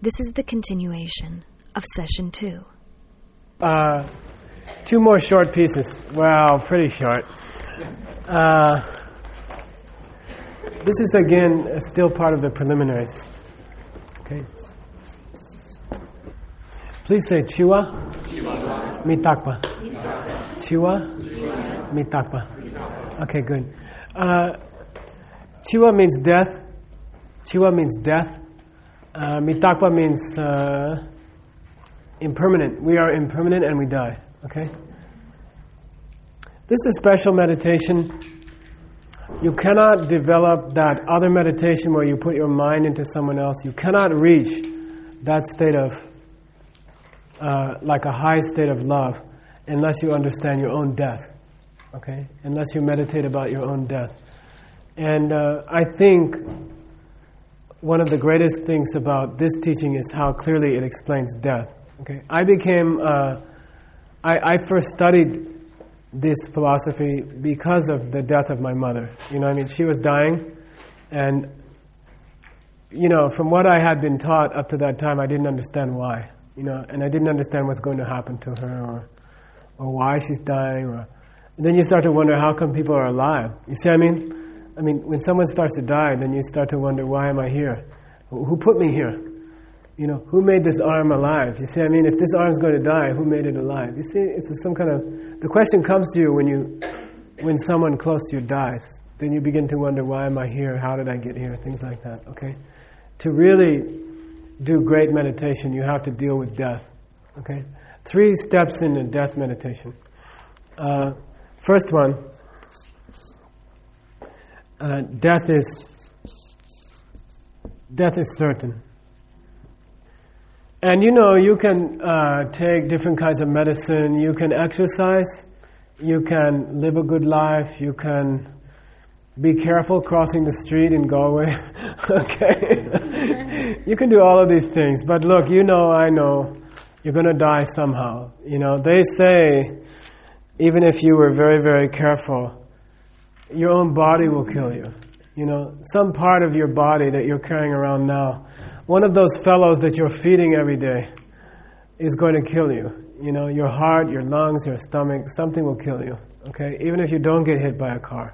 This is the continuation of session 2. 2 more short pieces. Well, pretty short. This is again still part of the preliminaries. Okay. Please say Chiwa, Mitakpa. Chiwa, Mitakpa. Okay, good. Chiwa means death. Chiwa means death. Mitakpa means impermanent. We are impermanent and we die. Okay? This is a special meditation. You cannot develop that other meditation where you put your mind into someone else. You cannot reach that state of, like a high state of love, unless you understand your own death. Okay? Unless you meditate about your own death. And I think one of the greatest things about this teaching is how clearly it explains death. Okay, I first studied this philosophy because of the death of my mother. You know, I mean, she was dying, and you know, from what I had been taught up to that time, I didn't understand why. You know, and I didn't understand what's going to happen to her, or why she's dying, and then you start to wonder how come people are alive. You see what I mean? I mean, when someone starts to die, then you start to wonder, why am I here? Who put me here? You know, who made this arm alive? You see what I mean? If this arm's going to die, who made it alive? You see, it's some kind of... The question comes to you when someone close to you dies. Then you begin to wonder, why am I here? How did I get here? Things like that, okay? To really do great meditation, you have to deal with death, okay? 3 steps in the death meditation. First one, death is certain. And you know, you can take different kinds of medicine, you can exercise, you can live a good life, you can be careful crossing the street in Galway, okay? You can do all of these things, but look, you know, I know, you're going to die somehow. You know, they say, even if you were very, very careful, your own body will kill you. You know, some part of your body that you're carrying around now, one of those fellows that you're feeding every day is going to kill you. You know, your heart, your lungs, your stomach, something will kill you. Okay? Even if you don't get hit by a car.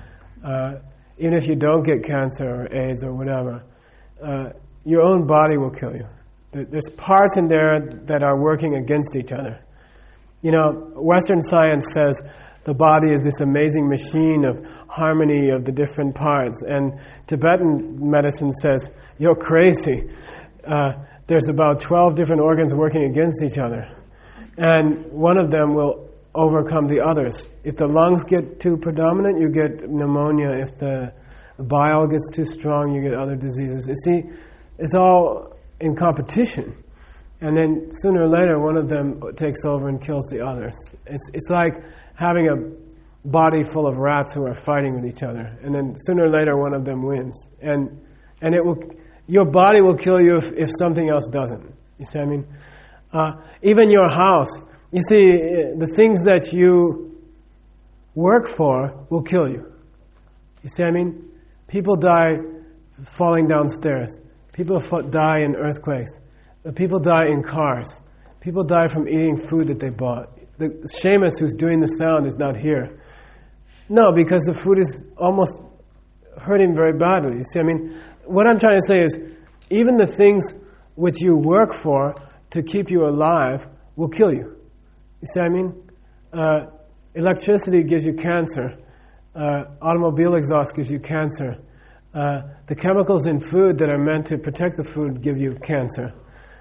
Even if you don't get cancer or AIDS or whatever. Your own body will kill you. There's parts in there that are working against each other. You know, Western science says the body is this amazing machine of harmony of the different parts. And Tibetan medicine says, you're crazy. There's about 12 different organs working against each other. And one of them will overcome the others. If the lungs get too predominant, you get pneumonia. If the bile gets too strong, you get other diseases. You see, it's all in competition. And then sooner or later, one of them takes over and kills the others. It's like having a body full of rats who are fighting with each other, and then sooner or later one of them wins, and it will. Your body will kill you if something else doesn't. You see what I mean? Even your house. You see, the things that you work for will kill you. You see what I mean? People die falling downstairs. People die in earthquakes. People die in cars. People die from eating food that they bought. The Seamus who's doing the sound is not here. No, because the food is almost hurting very badly. You see, I mean, what I'm trying to say is, even the things which you work for to keep you alive will kill you. You see what I mean? Electricity gives you cancer. Automobile exhaust gives you cancer. The chemicals in food that are meant to protect the food give you cancer.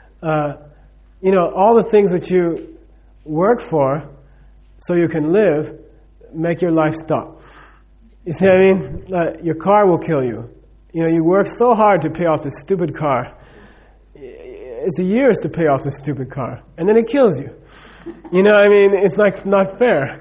You know, all the things which you work for so you can live make your life stop. You see what I mean? Your car will kill you. You know, you work so hard to pay off this stupid car. It's years to pay off this stupid car. And then it kills you. You know what I mean? It's like not fair.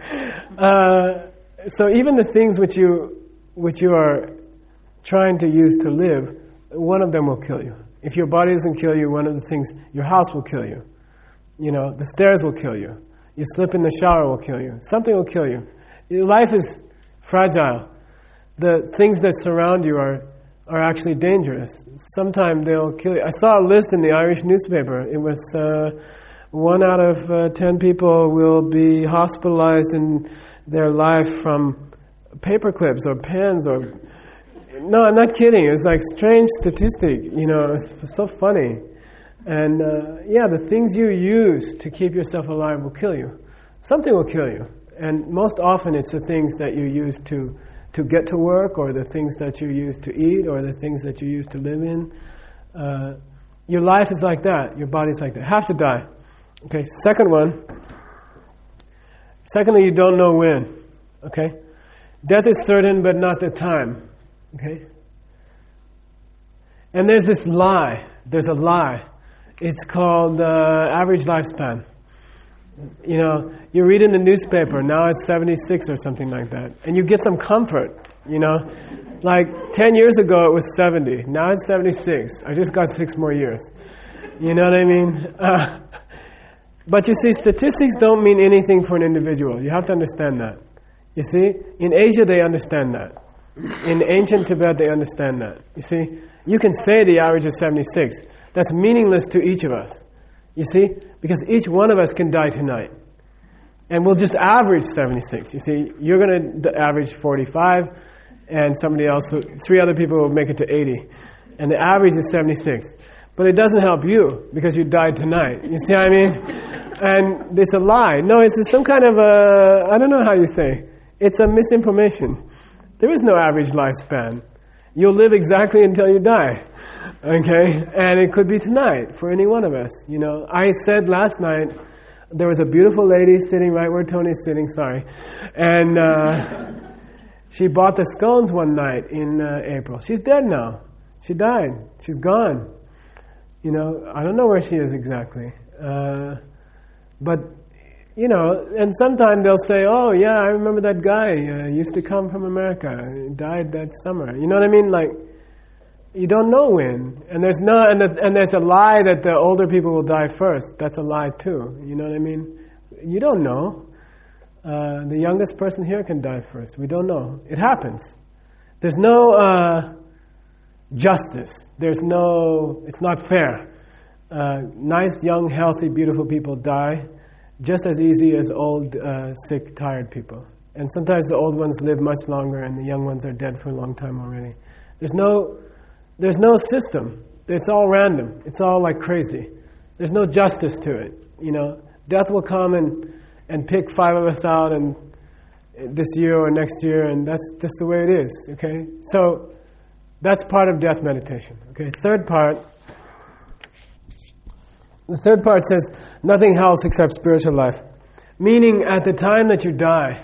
So even the things which you are trying to use to live, one of them will kill you. If your body doesn't kill you, one of the things, your house will kill you. You know, the stairs will kill you. You slip in the shower will kill you. Something will kill you. Your life is fragile. The things that surround you are are actually dangerous. Sometimes they'll kill you. I saw a list in the Irish newspaper. It was 1 out of 10 people will be hospitalized in their life from paper clips or pens or... No, I'm not kidding. It's like strange statistic. It's so funny. And the things you use to keep yourself alive will kill you. Something will kill you. And most often it's the things that you use to get to work, or the things that you use to eat, or the things that you use to live in. Your life is like that. Your body's like that. Have to die. Okay, second one. Secondly, you don't know when. Okay? Death is certain, but not the time. Okay? And there's this lie. There's a lie. It's called average lifespan. You read in the newspaper, now it's 76 or something like that. And you get some comfort, Like 10 years ago it was 70. Now it's 76. I just got 6 more years. You know what I mean? But you see, statistics don't mean anything for an individual. You have to understand that. You see? In Asia they understand that. In ancient Tibet they understand that. You see? You can say the average is 76. That's meaningless to each of us. You see? Because each one of us can die tonight. And we'll just average 76. You see, you're going to average 45, and somebody else, 3 other people will make it to 80. And the average is 76. But it doesn't help you, because you died tonight. You see what I mean? And it's a lie. No, it's some kind of I don't know how you say. It's a misinformation. There is no average lifespan. You'll live exactly until you die. Okay? And it could be tonight for any one of us. I said last night, there was a beautiful lady sitting right where Tony's sitting, sorry. And she bought the scones one night in April. She's dead now. She died. She's gone. I don't know where she is exactly. But, and sometimes they'll say, oh yeah, I remember that guy used to come from America. He died that summer. You know what I mean? Like, you don't know when. And there's a lie that the older people will die first. That's a lie too. You know what I mean? You don't know. The youngest person here can die first. We don't know. It happens. There's no justice. It's not fair. Nice, young, healthy, beautiful people die just as easy as old, sick, tired people. And sometimes the old ones live much longer and the young ones are dead for a long time already. There's no system. It's all random. It's all like crazy. There's no justice to it. Death will come and pick 5 of us out and this year or next year, and that's just the way it is. Okay, so that's part of death meditation. Okay, the third part says nothing else except spiritual life, meaning at the time that you die.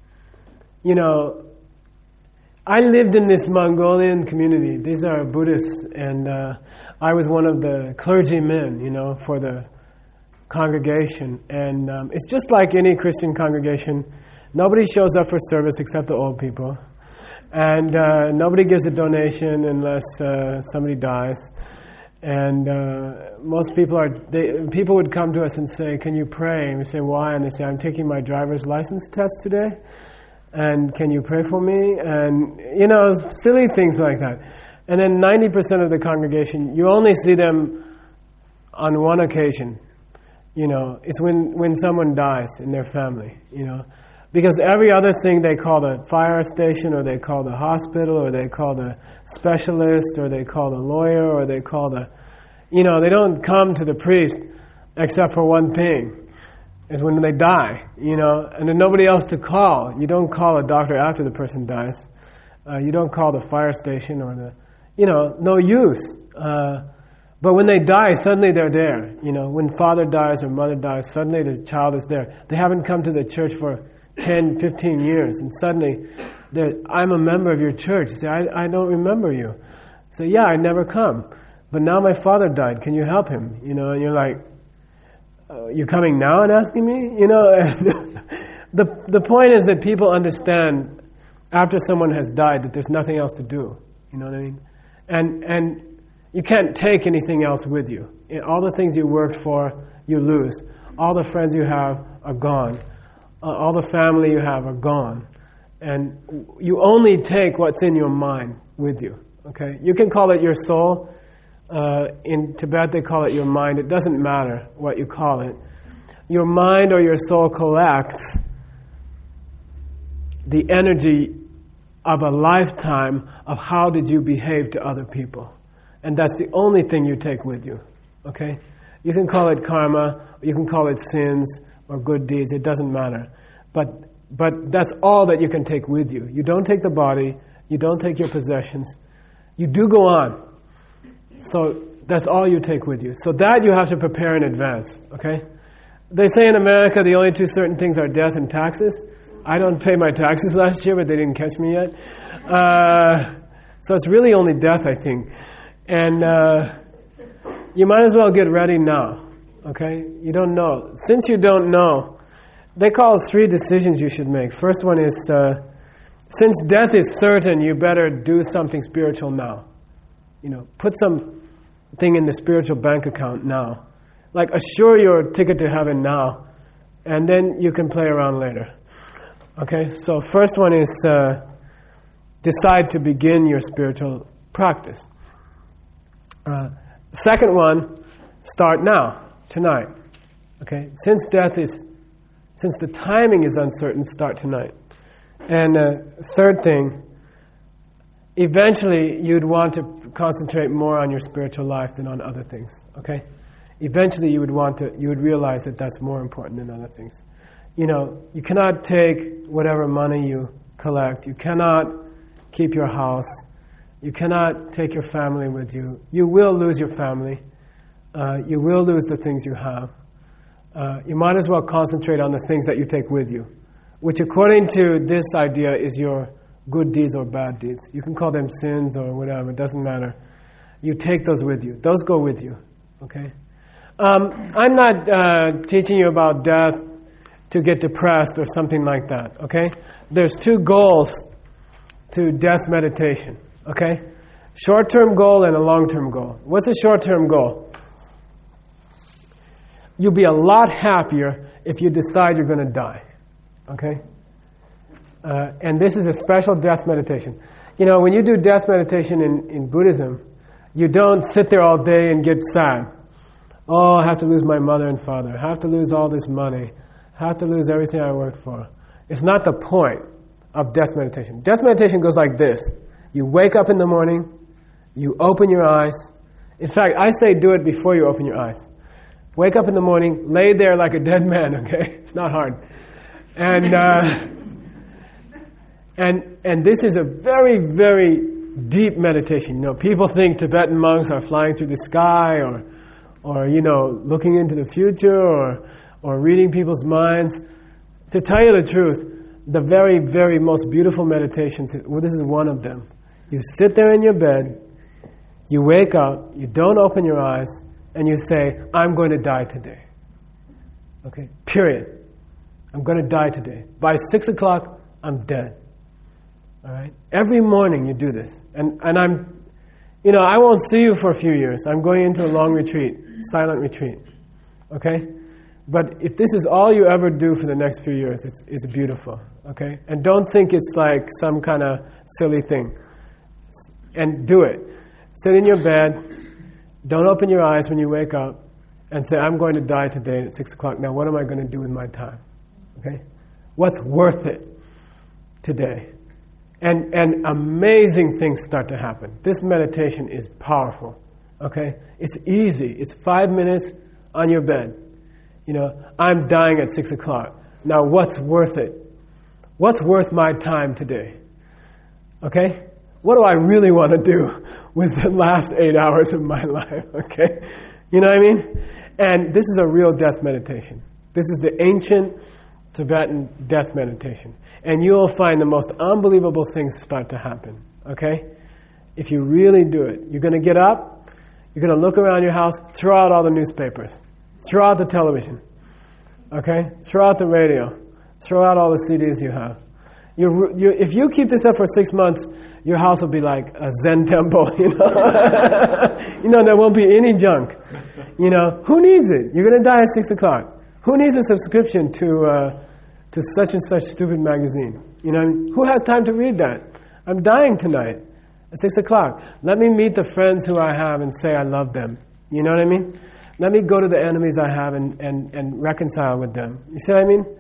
I lived in this Mongolian community. These are Buddhists, and I was one of the clergymen, for the congregation. And it's just like any Christian congregation. Nobody shows up for service except the old people. And nobody gives a donation unless somebody dies. And most people people would come to us and say, can you pray? And we say, why? And they say, I'm taking my driver's license test today. And can you pray for me? And, silly things like that. And then 90% of the congregation, you only see them on one occasion. It's when someone dies in their family, Because every other thing they call the fire station, or they call the hospital, or they call the specialist, or they call the lawyer, or they call they don't come to the priest except for one thing. Is when they die, and there's nobody else to call. You don't call a doctor after the person dies. You don't call the fire station or no use. But when they die, suddenly they're there. When father dies or mother dies, suddenly the child is there. They haven't come to the church for 10, 15 years, and suddenly I'm a member of your church. You say, I don't remember you. So yeah, I never come. But now my father died. Can you help him? And you're like, you're coming now and asking me? The point is that people understand after someone has died that there's nothing else to do. You know what I mean? And you can't take anything else with you. All the things you worked for, you lose. All the friends you have are gone. All the family you have are gone. And you only take what's in your mind with you. Okay? You can call it your soul. In Tibet they call it your mind. It doesn't matter what you call it. Your mind or your soul collects the energy of a lifetime of how did you behave to other people. And that's the only thing you take with you. Okay? You can call it karma, you can call it sins or good deeds, it doesn't matter. But that's all that you can take with you. You don't take the body, you don't take your possessions. You do go on. So that's all you take with you. So that you have to prepare in advance. Okay? They say in America the only two certain things are death and taxes. I don't pay my taxes last year, but they didn't catch me yet. So it's really only death, I think. And you might as well get ready now. Okay? You don't know. Since you don't know, they call it 3 decisions you should make. First one is, since death is certain, you better do something spiritual now. You know, put something in the spiritual bank account now. Like assure your ticket to heaven now, and then you can play around later. Okay, so first one is decide to begin your spiritual practice. Second one, start now, tonight. Okay, since the timing is uncertain, start tonight. And third thing, eventually you'd want to concentrate more on your spiritual life than on other things. Okay, eventually you would realize that that's more important than other things. You know, you cannot take whatever money you collect. You cannot keep your house. You cannot take your family with you. You will lose your family. You will lose the things you have. You might as well concentrate on the things that you take with you, which according to this idea is your good deeds or bad deeds. You can call them sins or whatever, it doesn't matter. You take those with you. Those go with you. Okay? I'm not teaching you about death to get depressed or something like that, okay? There's 2 goals to death meditation, okay? Short-term goal and a long-term goal. What's a short-term goal? You'll be a lot happier if you decide you're going to die, okay? And this is a special death meditation. You know, when you do death meditation in Buddhism, you don't sit there all day and get sad. Oh, I have to lose my mother and father. I have to lose all this money. I have to lose everything I worked for. It's not the point of death meditation. Death meditation goes like this. You wake up in the morning, you open your eyes. In fact, I say do it before you open your eyes. Wake up in the morning, lay there like a dead man, okay? It's not hard. And this is a very, very deep meditation. You know, people think Tibetan monks are flying through the sky or you know, looking into the future or reading people's minds. To tell you the truth, the very, very most beautiful meditations, well, this is one of them. You sit there in your bed, you wake up, you don't open your eyes, and you say, I'm going to die today. Okay, period. I'm going to die today. By 6 o'clock, I'm dead. All right? Every morning you do this. And I'm, you know, I won't see you for a few years. I'm going into a long retreat, silent retreat. Okay? But if this is all you ever do for the next few years, it's beautiful. Okay? And don't think it's like some kind of silly thing. And do it. Sit in your bed. Don't open your eyes when you wake up. And say, I'm going to die today at 6 o'clock. Now what am I going to do with my time? Okay? What's worth it today? And amazing things start to happen. This meditation is powerful. Okay? It's easy. It's 5 minutes on your bed. You know, I'm dying at 6 o'clock. Now what's worth it? What's worth my time today? Okay? What do I really want to do with the last 8 hours of my life? Okay? You know what I mean? And this is a real death meditation. This is the ancient Tibetan death meditation. And you'll find the most unbelievable things start to happen. Okay? If you really do it. You're going to get up, you're going to look around your house, throw out all the newspapers, throw out the television. Okay? Throw out the radio. Throw out all the CDs you have. If you keep this up for 6 months, your house will be like a Zen temple, you know. You know, there won't be any junk. You know, who needs it? You're going to die at 6 o'clock. Who needs a subscription to such and such stupid magazine? You know, who has time to read that? I'm dying tonight. At 6 o'clock. Let me meet the friends who I have and say I love them. You know what I mean? Let me go to the enemies I have and reconcile with them. You see what I mean?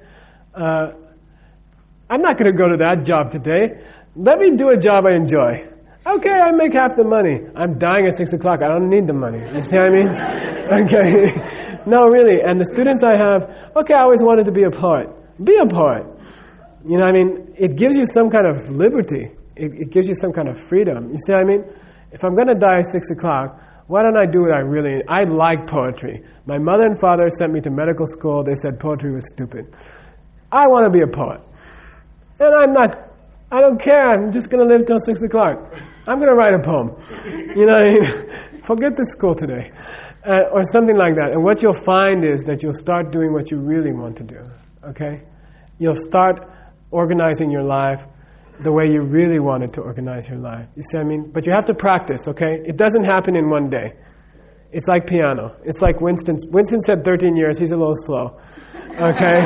I'm not going to go to that job today. Let me do a job I enjoy. Okay, I make half the money. I'm dying at 6 o'clock. I don't need the money. You see what I mean? Okay. No, really. And the students I have, okay, I always wanted to be a poet. Be a poet. You know what I mean? It gives you some kind of liberty. It gives you some kind of freedom. You see what I mean? If I'm going to die at 6 o'clock, why don't I do what I like poetry. My mother and father sent me to medical school. They said poetry was stupid. I want to be a poet. And I don't care. I'm just going to live till 6 o'clock. I'm going to write a poem. You know what I mean? Forget the school today. Or something like that. And what you'll find is that you'll start doing what you really want to do. Okay? You'll start organizing your life the way you really wanted to organize your life. You see what I mean? But you have to practice, okay? It doesn't happen in one day. It's like piano. It's like Winston said 13 years. He's a little slow. Okay?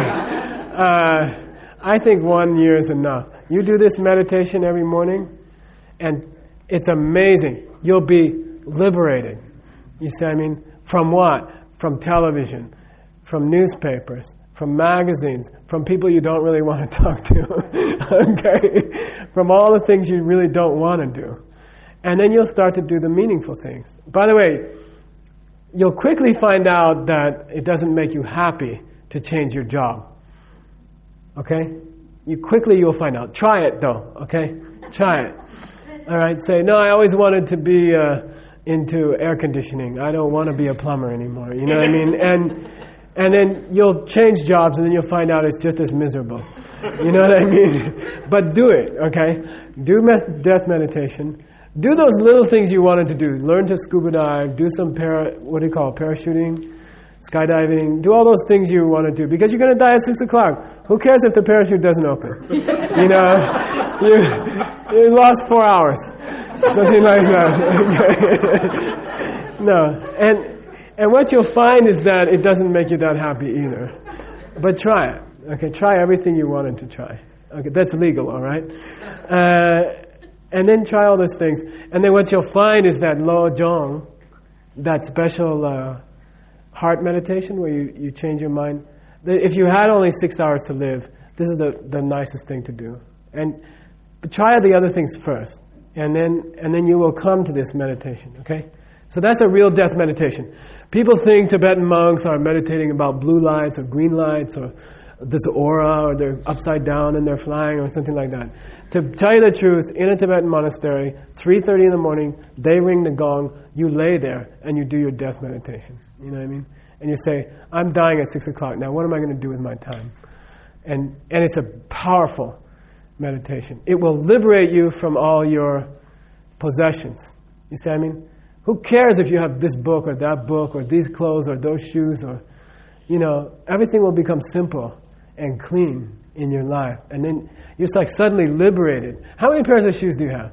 I think 1 year is enough. You do this meditation every morning, and it's amazing. You'll be liberated. You see what I mean? From what? From television, from newspapers, from magazines, from people you don't really want to talk to, okay? From all the things you really don't want to do. And then you'll start to do the meaningful things. By the way, you'll quickly find out that it doesn't make you happy to change your job. Okay? You'll find out. Try it though, okay? Try it. All right, say, no, I always wanted to be into air conditioning. I don't want to be a plumber anymore, you know what I mean? And then you'll change jobs and then you'll find out it's just as miserable. You know what I mean? But do it, okay? Do death meditation. Do those little things you wanted to do. Learn to scuba dive. Do some parachuting, skydiving. Do all those things you want to do because you're going to die at 6 o'clock. Who cares if the parachute doesn't open? You know, you lost 4 hours. Something like that. No. And what you'll find is that it doesn't make you that happy either. But try it. Okay, try everything you wanted to try. Okay, that's legal, all right? And then try all those things. And then what you'll find is that Lo Jong, that special heart meditation where you change your mind. If you had only 6 hours to live, this is the nicest thing to do. But try the other things first. And then you will come to this meditation, okay? So that's a real death meditation. People think Tibetan monks are meditating about blue lights or green lights or this aura or they're upside down and they're flying or something like that. To tell you the truth, in a Tibetan monastery, 3:30 in the morning, they ring the gong, you lay there and you do your death meditation. You know what I mean? And you say, I'm dying at 6 o'clock. Now what am I going to do with my time? And it's a powerful meditation. It will liberate you from all your possessions. You see what I mean? Who cares if you have this book or that book or these clothes or those shoes or, you know, everything will become simple and clean in your life. And then you're just like suddenly liberated. How many pairs of shoes do you have?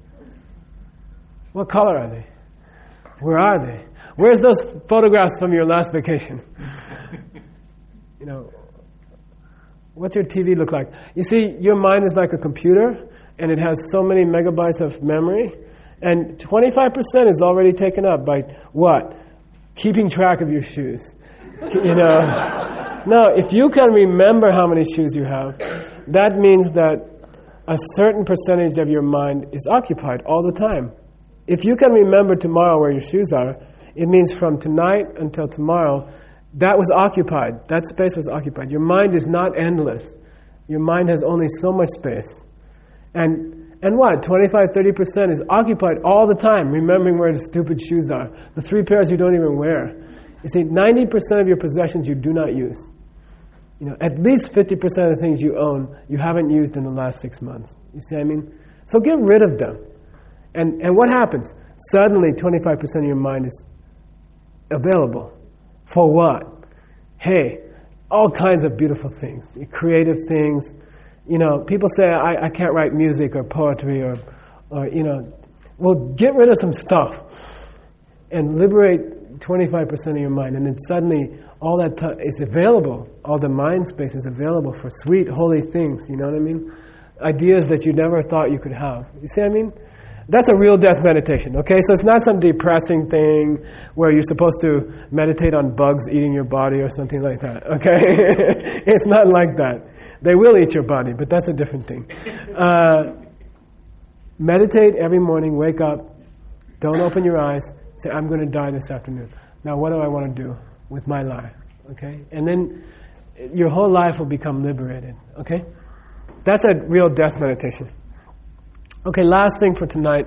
What color are they? Where are they? Where's those photographs from your last vacation? You know, what's your TV look like? You see, your mind is like a computer and it has so many megabytes of memory. And 25% is already taken up by what? Keeping track of your shoes. You know. Now, if you can remember how many shoes you have, that means that a certain percentage of your mind is occupied all the time. If you can remember tomorrow where your shoes are, it means from tonight until tomorrow, that was occupied. That space was occupied. Your mind is not endless. Your mind has only so much space. And what? 25, 30% is occupied all the time, remembering where the stupid shoes are. The 3 pairs you don't even wear. You see, 90% of your possessions you do not use. You know, at least 50% of the things you own, you haven't used in the last 6 months. You see what I mean? So get rid of them. And what happens? Suddenly, 25% of your mind is available. For what? Hey, all kinds of beautiful things. Creative things. You know, people say, I can't write music or poetry or you know. Well, get rid of some stuff and liberate 25% of your mind. And then suddenly, all that is available. All the mind space is available for sweet, holy things. You know what I mean? Ideas that you never thought you could have. You see what I mean? That's a real death meditation, okay? So it's not some depressing thing where you're supposed to meditate on bugs eating your body or something like that, okay? It's not like that. They will eat your body, but that's a different thing. Meditate every morning, wake up, don't open your eyes, say, I'm going to die this afternoon. Now what do I want to do with my life, okay? And then your whole life will become liberated, okay? That's a real death meditation. Okay, last thing for tonight.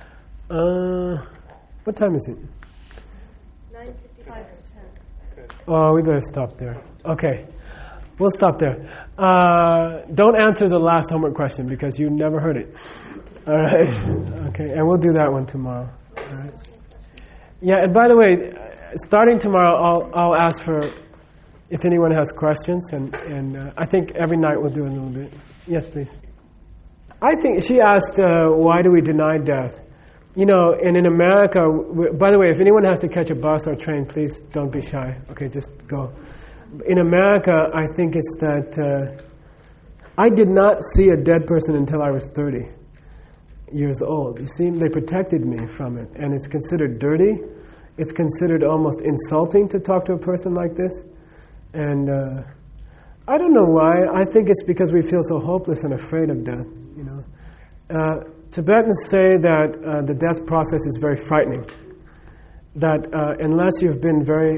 What time is it? 9:55 to 10. Oh, we better stop there. Okay, we'll stop there. Don't answer the last homework question because you never heard it. All right. Okay, and we'll do that one tomorrow. All right. Yeah, and by the way, starting tomorrow, I'll ask for if anyone has questions, and I think every night we'll do a little bit. Yes, please. I think she asked, why do we deny death? You know, and in America, by the way, if anyone has to catch a bus or train, please don't be shy. Okay, just go. In America, I think it's that I did not see a dead person until I was 30 years old. You see, they protected me from it, and it's considered dirty. It's considered almost insulting to talk to a person like this. And I don't know why. I think it's because we feel so hopeless and afraid of death. You know, Tibetans say that the death process is very frightening. That unless you've been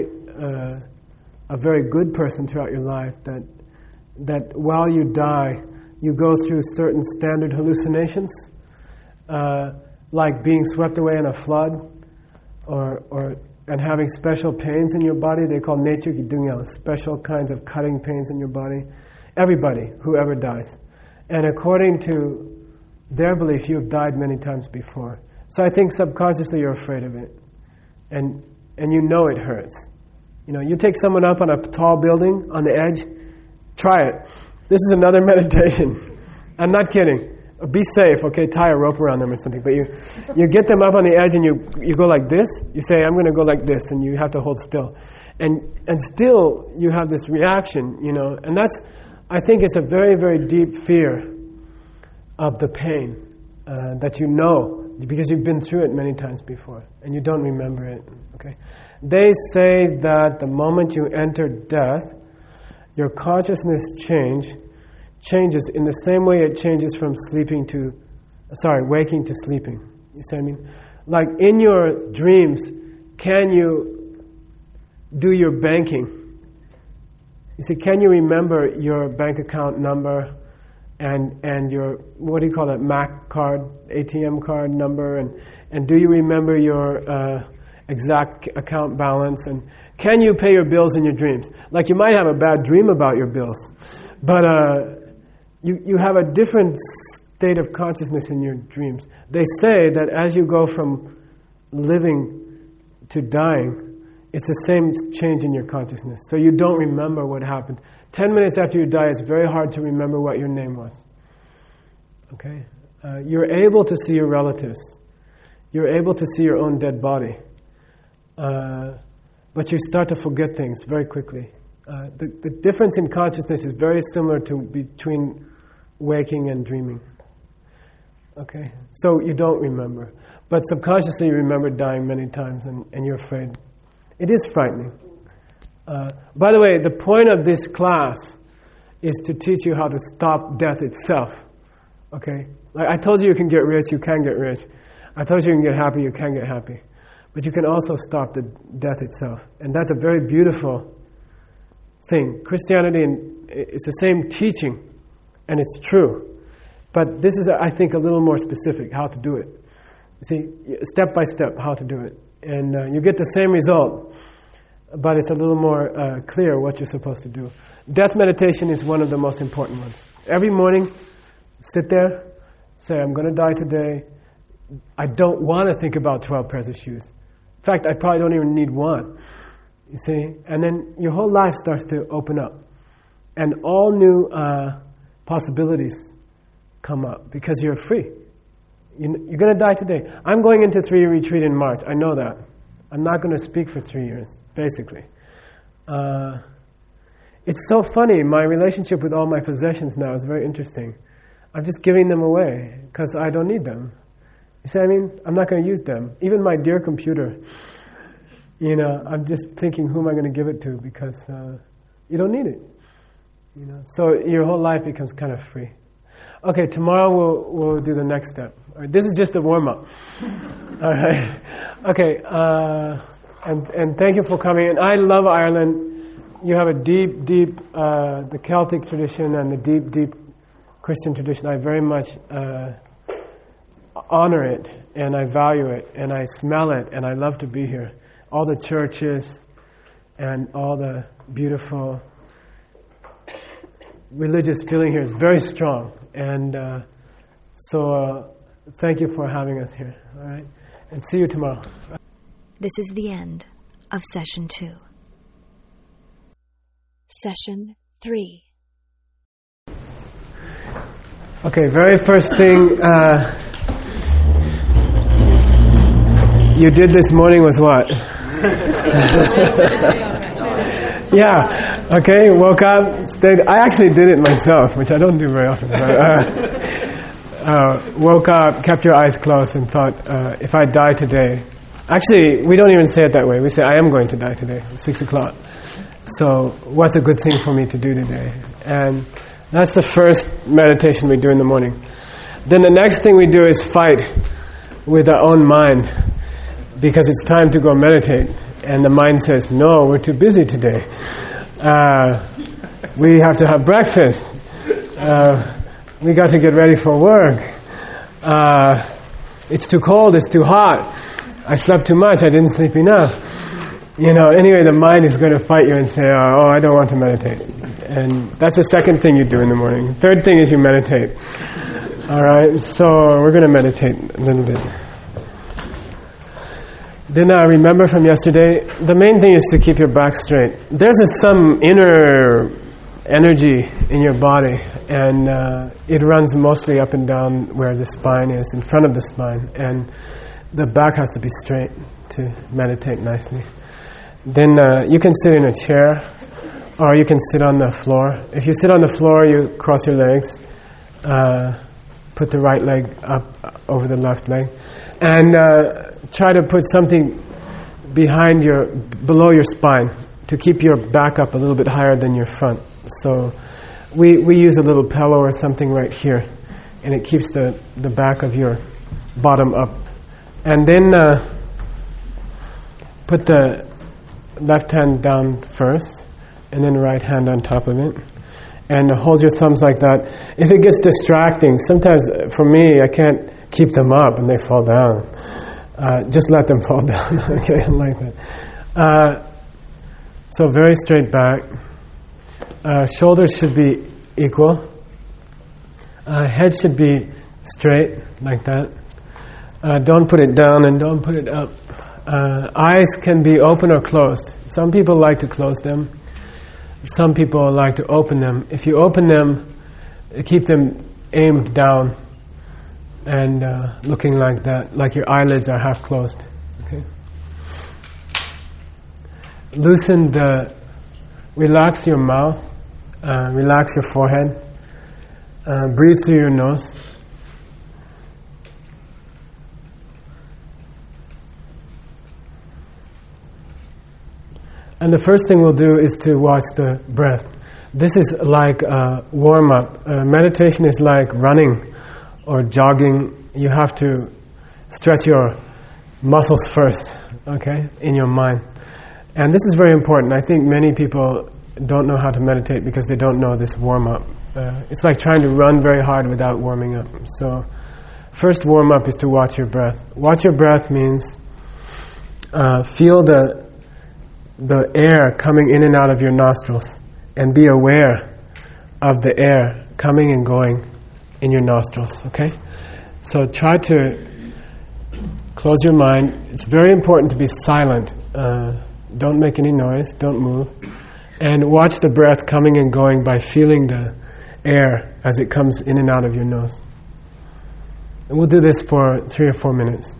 a very good person throughout your life, that while you die, you go through certain standard hallucinations, like being swept away in a flood, and having special pains in your body. They call nechuki, special kinds of cutting pains in your body. Everybody, whoever dies. And according to their belief, you have died many times before. So I think subconsciously you're afraid of it. And you know it hurts. You know, you take someone up on a tall building on the edge, try it. This is another meditation. I'm not kidding. Be safe, okay? Tie a rope around them or something. But you get them up on the edge and you go like this. You say, I'm going to go like this, and you have to hold still. And still you have this reaction, you know. And that's, I think it's a very, very deep fear of the pain that you know because you've been through it many times before and you don't remember it, okay? They say that the moment you enter death, your consciousness changes in the same way it changes from waking to sleeping. You see what I mean? Like in your dreams, can you do your banking? You see, can you remember your bank account number and your, what do you call that, MAC card, ATM card number, and do you remember your exact account balance? And can you pay your bills in your dreams? Like you might have a bad dream about your bills, but you have a different state of consciousness in your dreams. They say that as you go from living to dying, it's the same change in your consciousness. So you don't remember what happened. 10 minutes after you die, it's very hard to remember what your name was. Okay? You're able to see your relatives. You're able to see your own dead body. But you start to forget things very quickly. The difference in consciousness is very similar to between waking and dreaming. Okay? So you don't remember. But subconsciously you remember dying many times and you're afraid. It is frightening. By the way, the point of this class is to teach you how to stop death itself. Okay? Like I told you can get rich, you can get rich. I told you can get happy, you can get happy. But you can also stop the death itself. And that's a very beautiful thing. Christianity is the same teaching, and it's true. But this is, I think, a little more specific, how to do it. You see, step by step, how to do it. And you get the same result, but it's a little more clear what you're supposed to do. Death meditation is one of the most important ones. Every morning, sit there, say, I'm going to die today. I don't want to think about 12 pairs of shoes. In fact, I probably don't even need one. You see? And then your whole life starts to open up. And all new possibilities come up because you're free. You're going to die today. I'm going into 3-year retreat in March. I know that. I'm not going to speak for 3 years, basically. It's so funny. My relationship with all my possessions now is very interesting. I'm just giving them away because I don't need them. You see what I mean? I'm not going to use them. Even my dear computer, I'm just thinking, who am I going to give it to? Because you don't need it. So your whole life becomes kind of free. Okay, tomorrow we'll do the next step. All right, this is just a warm-up. All right. Okay, and thank you for coming. And I love Ireland. You have a deep, the Celtic tradition and the deep Christian tradition. I very much honor it, and I value it, and I smell it, and I love to be here. All the churches and all the beautiful religious feeling here is very strong. And so thank you for having us here. All right? And see you tomorrow. This is the end of Session 2. Session 3. Okay, very first thing you did this morning was what? Yeah, okay, woke up, stayed. I actually did it myself, which I don't do very often. Woke up, kept your eyes closed, and thought, if I die today... Actually, we don't even say it that way. We say, I am going to die today, 6 o'clock. So, what's a good thing for me to do today? And that's the first meditation we do in the morning. Then the next thing we do is fight with our own mind, because it's time to go meditate. And the mind says, no, we're too busy today. We have to have breakfast. We got to get ready for work. It's too cold, it's too hot. I slept too much, I didn't sleep enough. Anyway, the mind is going to fight you and say, oh, I don't want to meditate. And that's the second thing you do in the morning. Third thing is you meditate. All right, so we're going to meditate a little bit. Then I remember from yesterday, the main thing is to keep your back straight. There's some inner energy in your body, and it runs mostly up and down where the spine is, in front of the spine. And the back has to be straight to meditate nicely. Then you can sit in a chair, or you can sit on the floor. If you sit on the floor, you cross your legs, put the right leg up over the left leg, and try to put something below your spine to keep your back up a little bit higher than your front. So we use a little pillow or something right here, and it keeps the back of your bottom up. And then put the left hand down first, and then right hand on top of it. And hold your thumbs like that. If it gets distracting, sometimes for me, I can't keep them up and they fall down. Just let them fall down, okay, like that. So very straight back. Shoulders should be equal. Head should be straight, like that. Don't put it down and don't put it up. Eyes can be open or closed. Some people like to close them. Some people like to open them. If you open them, keep them aimed down and looking like that, like your eyelids are half closed. Okay. Relax your mouth, relax your forehead, breathe through your nose. And the first thing we'll do is to watch the breath. This is like a warm-up. Meditation is like running or jogging. You have to stretch your muscles first, okay, in your mind. And this is very important. I think many people don't know how to meditate because they don't know this warm-up. It's like trying to run very hard without warming up. So first warm-up is to watch your breath. Watch your breath means feel the air coming in and out of your nostrils, and be aware of the air coming and going in your nostrils, okay? So try to close your mind. It's very important to be silent. Don't make any noise, don't move. And watch the breath coming and going by feeling the air as it comes in and out of your nose. And we'll do this for 3 or 4 minutes.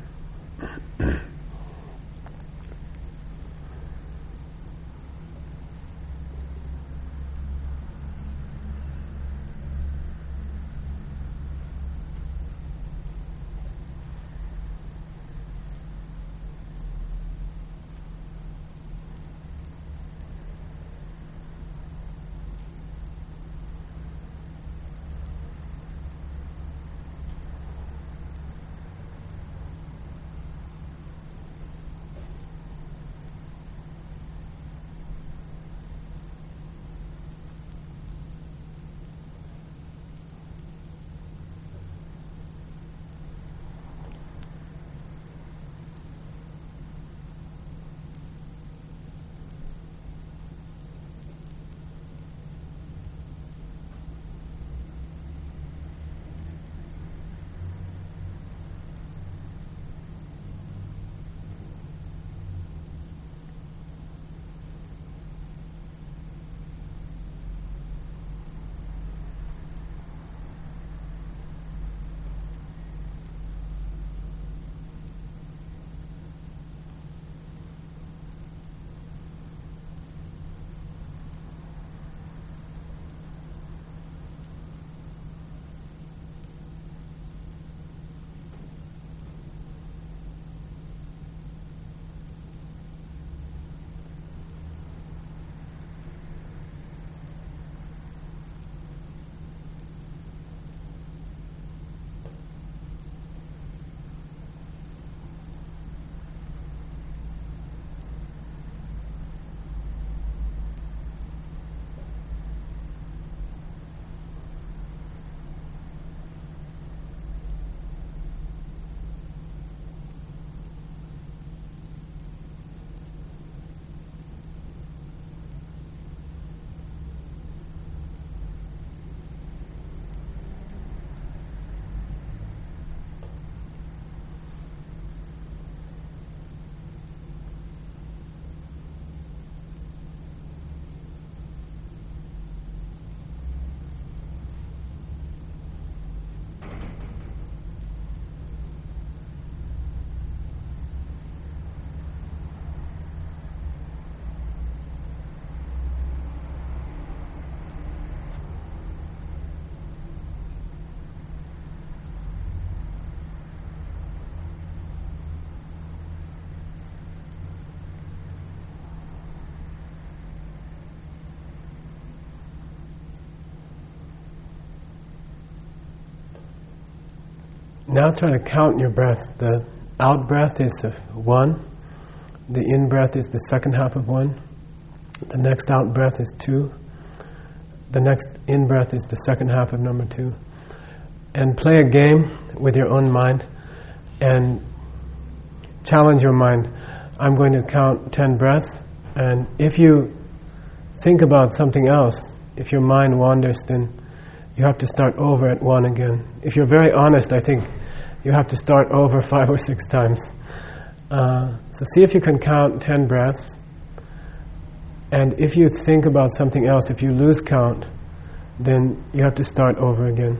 Now try to count your breath. The out breath is 1. The in breath is the second half of 1. The next out breath is 2. The next in breath is the second half of number 2. And play a game with your own mind and challenge your mind. I'm going to count 10 breaths, and if you think about something else, if your mind wanders, then you have to start over at 1 again. If you're very honest, I think you have to start over 5 or 6 times. So see if you can count 10 breaths. And if you think about something else, if you lose count, then you have to start over again.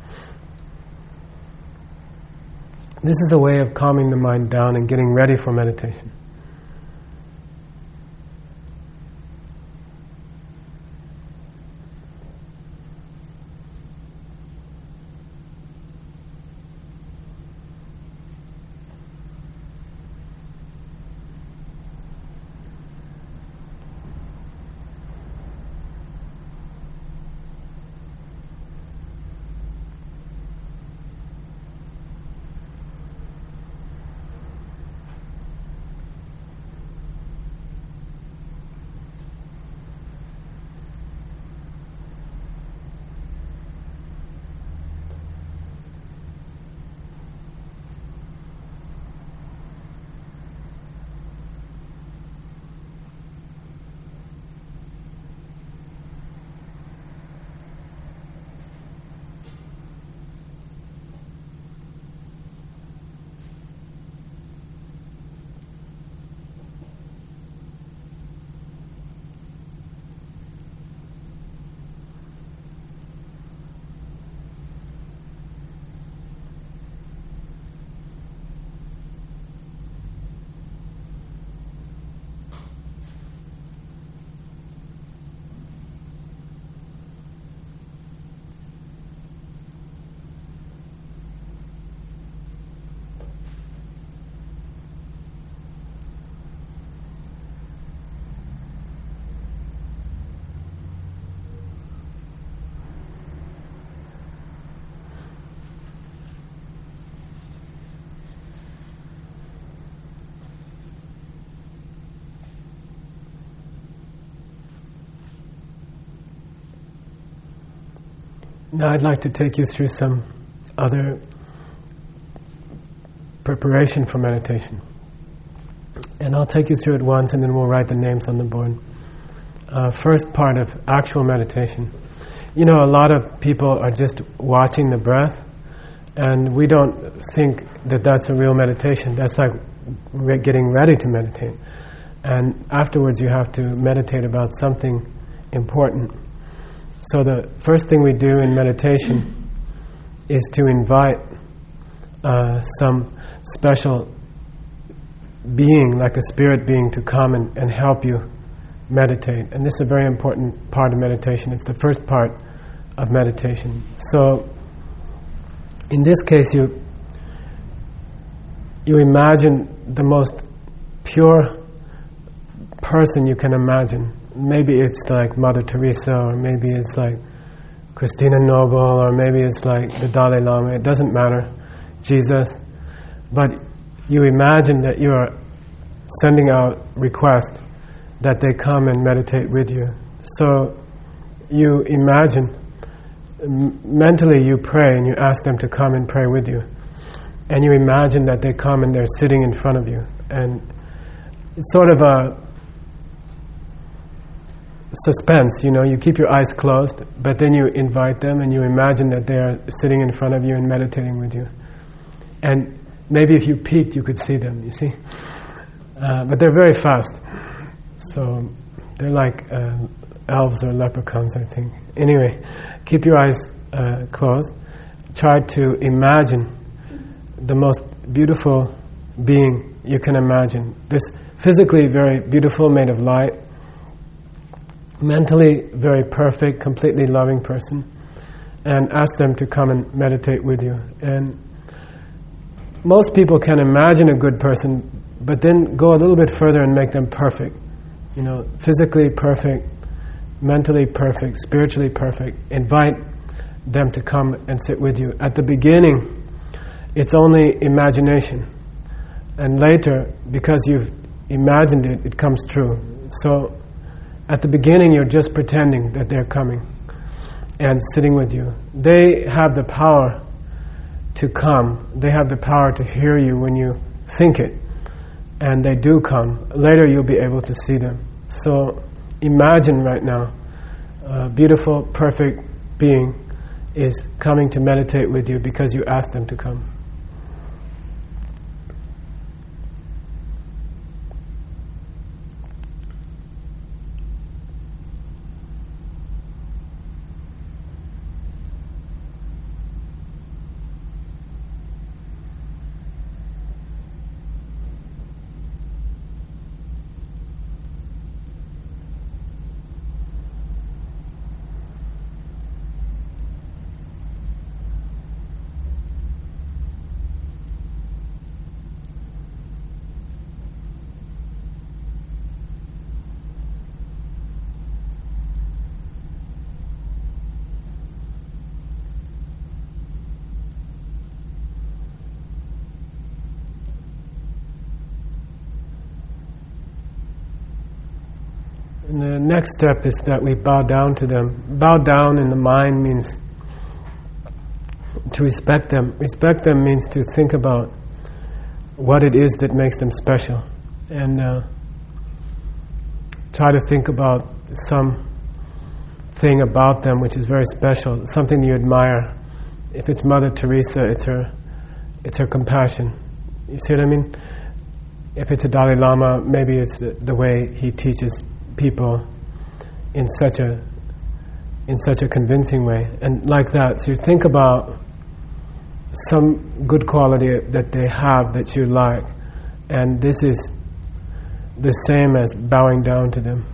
This is a way of calming the mind down and getting ready for meditation. Now I'd like to take you through some other preparation for meditation. And I'll take you through it once and then we'll write the names on the board. First part of actual meditation. You know, a lot of people are just watching the breath, and we don't think that that's a real meditation. That's like getting ready to meditate. And afterwards you have to meditate about something important. So the first thing we do in meditation is to invite some special being, like a spirit being, to come and help you meditate. And this is a very important part of meditation. It's the first part of meditation. So in this case, you imagine the most pure person you can imagine. Maybe it's like Mother Teresa, or maybe it's like Christina Noble, or maybe it's like the Dalai Lama. It doesn't matter. Jesus. But you imagine that you are sending out requests that they come and meditate with you. So you imagine, mentally you pray and you ask them to come and pray with you. And you imagine that they come and they're sitting in front of you. And it's sort of a suspense, you know, you keep your eyes closed, but then you invite them and you imagine that they are sitting in front of you and meditating with you. And maybe if you peeked, you could see them, you see? But they're very fast. So they're like elves or leprechauns, I think. Anyway, keep your eyes closed. Try to imagine the most beautiful being you can imagine. This physically very beautiful, made of light, mentally very perfect, completely loving person, and ask them to come and meditate with you. And most people can imagine a good person, but then go a little bit further and make them perfect. You know, physically perfect, mentally perfect, spiritually perfect. Invite them to come and sit with you. At the beginning, it's only imagination. And later, because you've imagined it, it comes true. So at the beginning, you're just pretending that they're coming and sitting with you. They have the power to come. They have the power to hear you when you think it. And they do come. Later, you'll be able to see them. So imagine right now, a beautiful, perfect being is coming to meditate with you because you asked them to come. And the next step is that we bow down to them. Bow down in the mind means to respect them. Respect them means to think about what it is that makes them special. And try to think about some thing about them which is very special, something you admire. If it's Mother Teresa, it's her compassion. You see what I mean? If it's a Dalai Lama, maybe it's the way he teaches people in such a convincing way, and like that. So you think about some good quality that they have that you like, and this is the same as bowing down to them.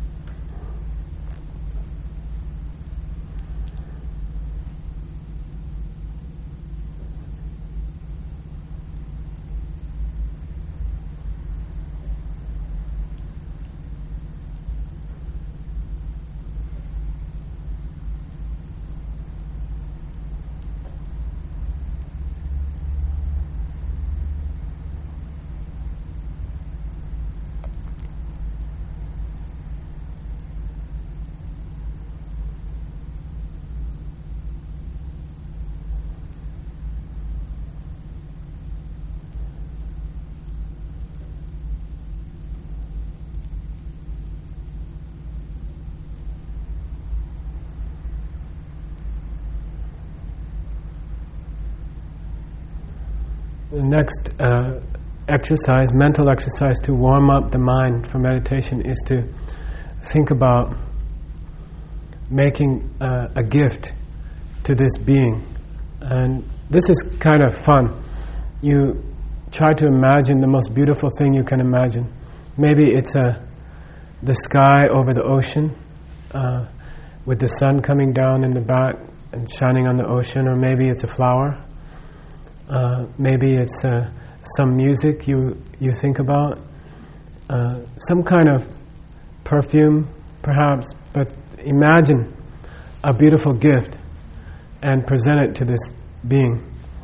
The next exercise, mental exercise to warm up the mind for meditation, is to think about making a gift to this being. And this is kind of fun. You try to imagine the most beautiful thing you can imagine. Maybe it's the sky over the ocean with the sun coming down in the back and shining on the ocean, or maybe it's a flower. Maybe it's some music you think about, some kind of perfume, perhaps. But imagine a beautiful gift and present it to this being.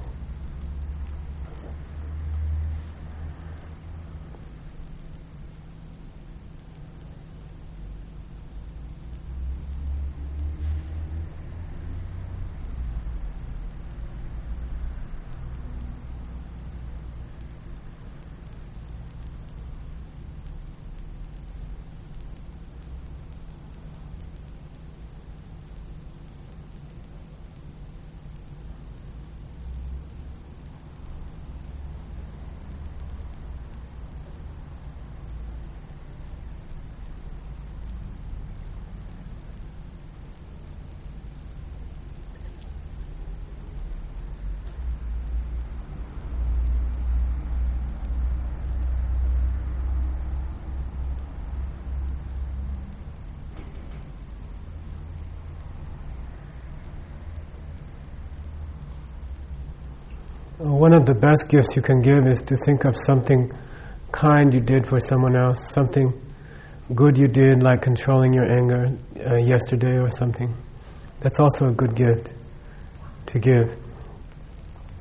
One of the best gifts you can give is to think of something kind you did for someone else, something good you did, like controlling your anger yesterday or something. That's also a good gift to give.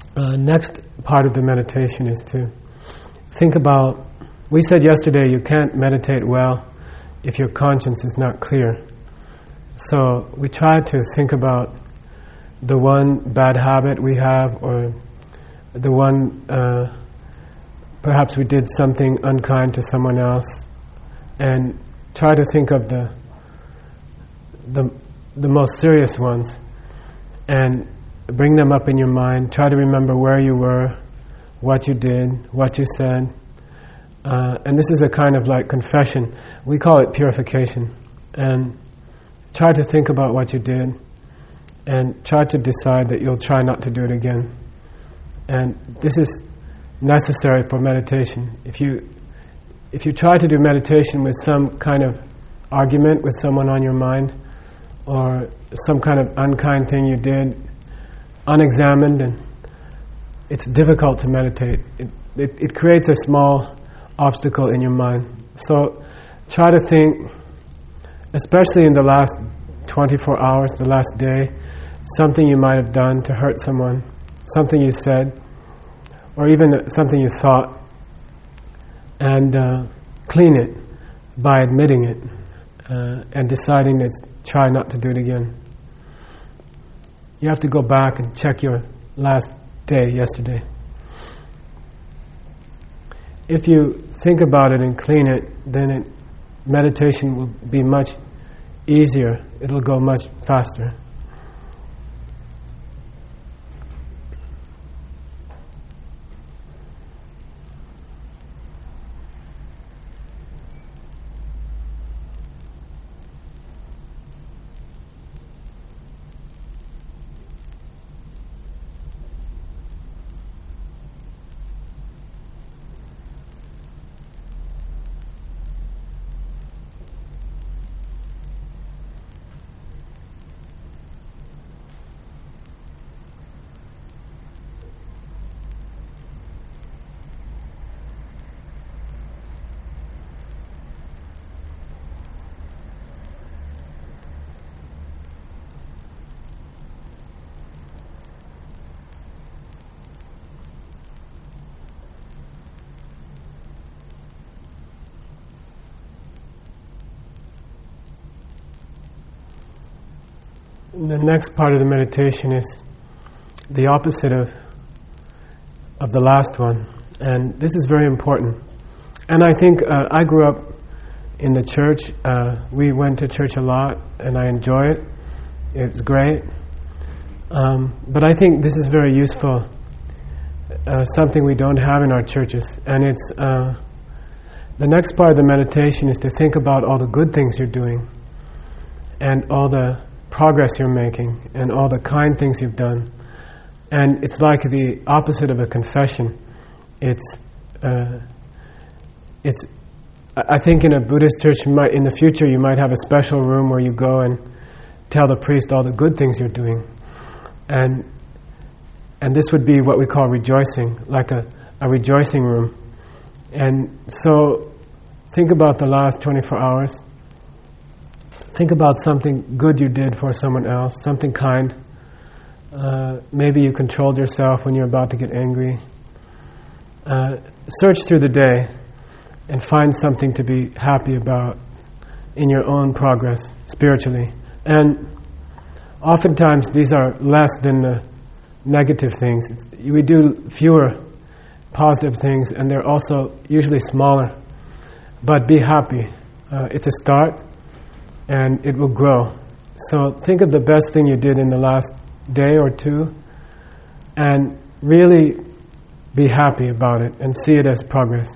Next part of the meditation is to think about, we said yesterday you can't meditate well if your conscience is not clear. So we try to think about the one bad habit we have, or the one, perhaps we did something unkind to someone else, and try to think of the most serious ones and bring them up in your mind. Try to remember where you were, what you did, what you said. And this is a kind of like confession. We call it purification. And try to think about what you did and try to decide that you'll try not to do it again. And this is necessary for meditation. If you try to do meditation with some kind of argument with someone on your mind, or some kind of unkind thing you did, unexamined, and it's difficult to meditate. It creates a small obstacle in your mind. So try to think, especially in the last 24 hours, the last day, something you might have done to hurt someone, something you said, or even something you thought, and clean it by admitting it and deciding to try not to do it again. You have to go back and check your last day, yesterday. If you think about it and clean it, then meditation will be much easier. It'll go much faster. The next part of the meditation is the opposite of the last one, and this is very important. And I think I grew up in the church. We went to church a lot, and I enjoy it. It's great. But I think this is very useful, something we don't have in our churches. And it's the next part of the meditation is to think about all the good things you're doing, and all the progress you're making, and all the kind things you've done. And it's like the opposite of a confession. I think in a Buddhist church, in the future, you might have a special room where you go and tell the priest all the good things you're doing. And this would be what we call rejoicing, like a rejoicing room. And so think about the last 24 hours. Think about something good you did for someone else, something kind. Maybe you controlled yourself when you're about to get angry. Search through the day and find something to be happy about in your own progress spiritually. And oftentimes these are less than the negative things. We do fewer positive things, and they're also usually smaller. But be happy. It's a start, and it will grow. So think of the best thing you did in the last day or two, and really be happy about it and see it as progress.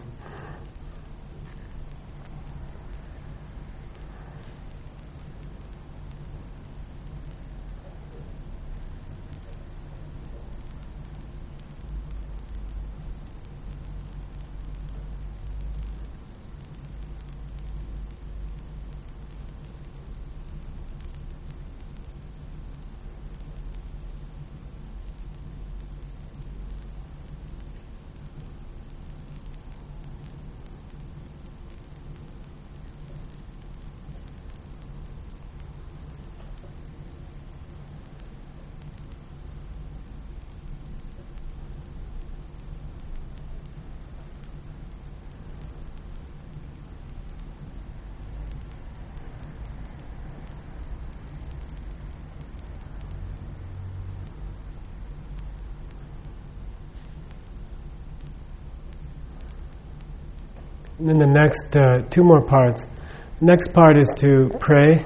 And then the next two more parts. Next part is to pray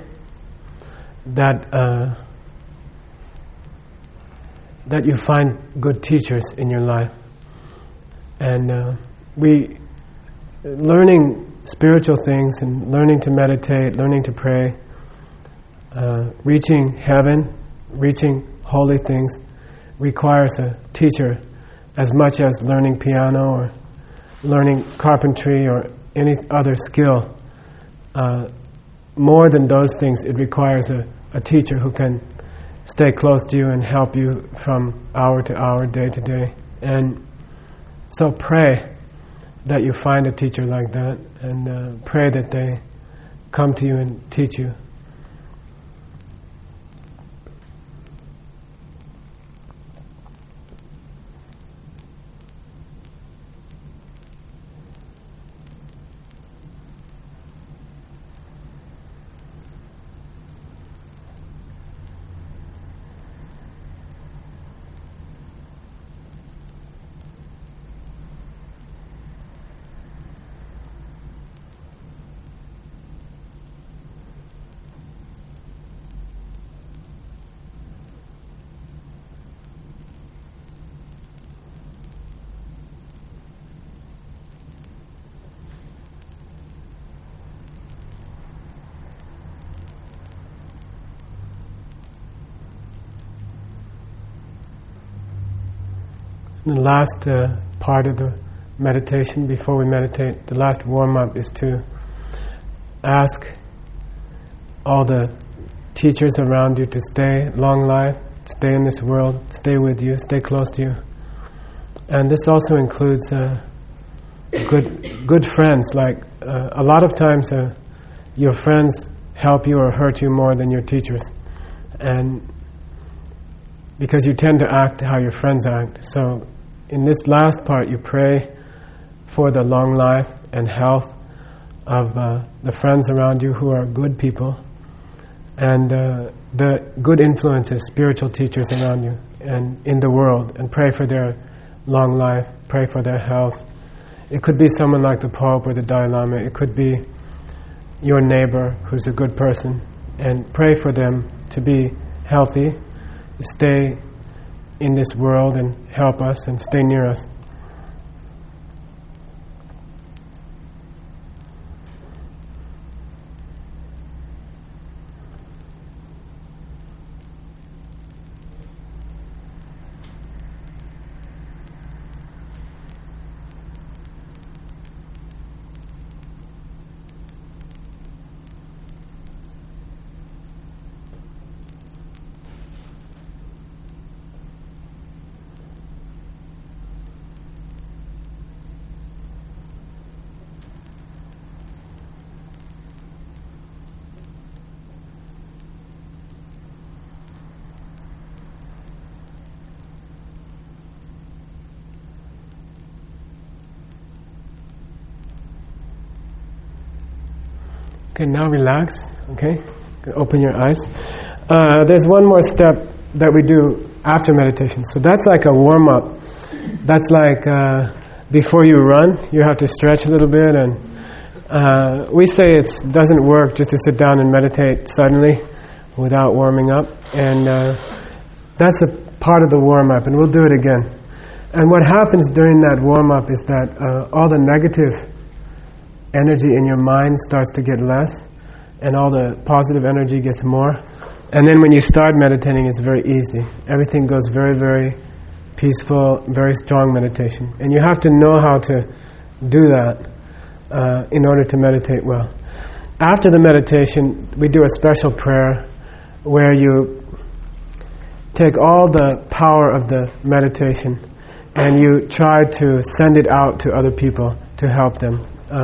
that that you find good teachers in your life. And learning spiritual things and learning to meditate, learning to pray, reaching heaven, reaching holy things requires a teacher as much as learning piano or learning carpentry or any other skill. More than those things, it requires a teacher who can stay close to you and help you from hour to hour, day to day. And so pray that you find a teacher like that, and pray that they come to you and teach you. The last part of the meditation, before we meditate, the last warm-up is to ask all the teachers around you to stay long life, stay in this world, stay with you, stay close to you. And this also includes good friends. Like a lot of times your friends help you or hurt you more than your teachers. And because you tend to act how your friends act. So in this last part, you pray for the long life and health of the friends around you who are good people, and the good influences, spiritual teachers around you and in the world, and pray for their long life, pray for their health. It could be someone like the Pope or the Dalai Lama. It could be your neighbor who's a good person, and pray for them to be healthy, stay in this world and help us and stay near us. Okay, now relax, okay? Open your eyes. There's one more step that we do after meditation. So that's like a warm-up. That's like before you run, you have to stretch a little bit. And we say it doesn't work just to sit down and meditate suddenly without warming up. And that's a part of the warm-up, and we'll do it again. And what happens during that warm-up is that all the negative energy in your mind starts to get less, and all the positive energy gets more. And then when you start meditating, it's very easy. Everything goes very, very peaceful, very strong meditation. And you have to know how to do that in order to meditate well. After the meditation, we do a special prayer where you take all the power of the meditation and you try to send it out to other people to help them.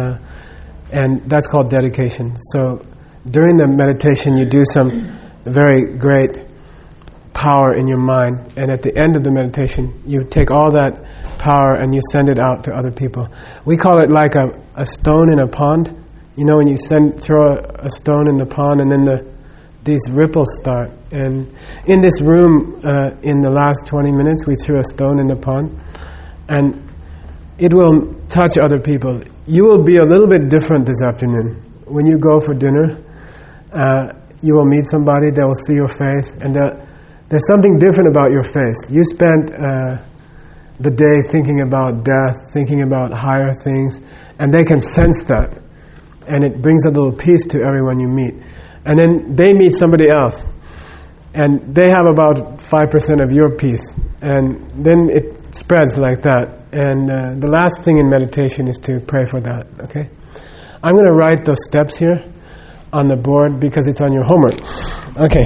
And that's called dedication. So during the meditation, you do some very great power in your mind. And at the end of the meditation, you take all that power and you send it out to other people. We call it like a stone in a pond. You know, when you throw a stone in the pond and then these ripples start. And in this room, in the last 20 minutes, we threw a stone in the pond. And it will touch other people. You will be a little bit different this afternoon. When you go for dinner, you will meet somebody, they will see your face, and there's something different about your face. You spent the day thinking about death, thinking about higher things, and they can sense that. And it brings a little peace to everyone you meet. And then they meet somebody else, and they have about 5% of your peace. And then it spreads like that. And the last thing in meditation is to pray for that, okay? I'm going to write those steps here on the board because it's on your homework. Okay.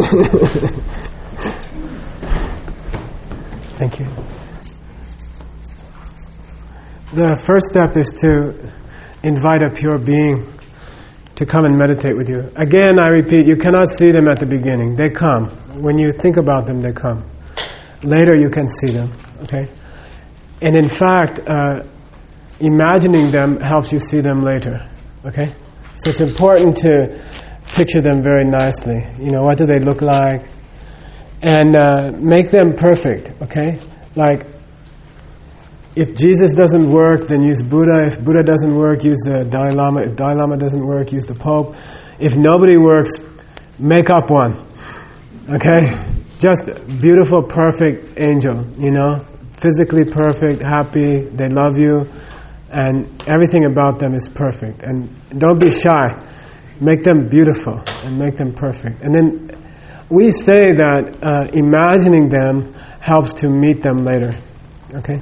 Thank you. The first step is to invite a pure being to come and meditate with you. Again, I repeat, you cannot see them at the beginning. They come. When you think about them, they come. Later you can see them, okay? And in fact, imagining them helps you see them later, okay? So it's important to picture them very nicely. You know, what do they look like? And make them perfect, okay? Like, if Jesus doesn't work, then use Buddha. If Buddha doesn't work, use the Dalai Lama. If Dalai Lama doesn't work, use the Pope. If nobody works, make up one, okay? Just beautiful, perfect angel, you know? Physically perfect, happy, they love you, and everything about them is perfect. And don't be shy. Make them beautiful and make them perfect. And then we say that imagining them helps to meet them later. Okay?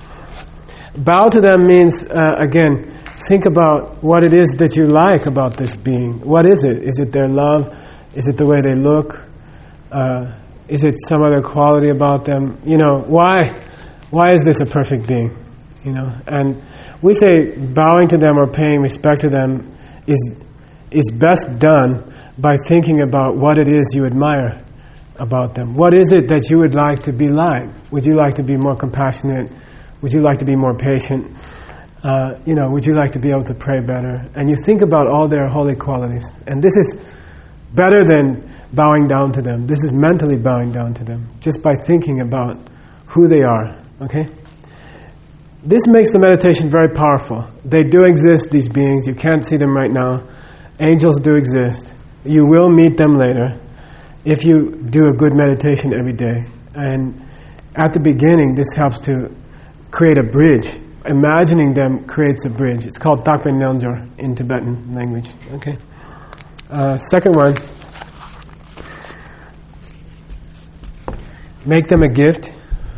Bow to them means, again, think about what it is that you like about this being. What is it? Is it their love? Is it the way they look? Is it some other quality about them? You know, why is this a perfect being? You know, and we say bowing to them or paying respect to them is best done by thinking about what it is you admire about them. What is it that you would like to be like? Would you like to be more compassionate? Would you like to be more patient? You know, would you like to be able to pray better? And you think about all their holy qualities. And this is better than bowing down to them. This is mentally bowing down to them, just by thinking about who they are. Okay? This makes the meditation very powerful. They do exist, these beings. You can't see them right now. Angels do exist. You will meet them later if you do a good meditation every day. And at the beginning, this helps to create a bridge. Imagining them creates a bridge. It's called Takpen Nyongjor in Tibetan language. Okay. Second one. Make them a gift.